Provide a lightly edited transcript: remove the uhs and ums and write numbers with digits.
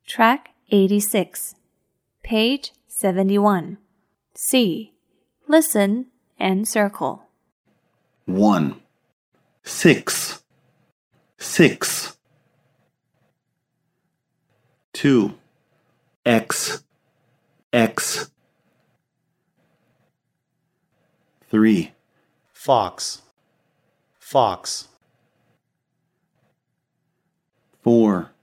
Track 86. Page 71. C. Listen and circle. 1. 6. 6. 2. X. X. 3. Fox. Fox. 4.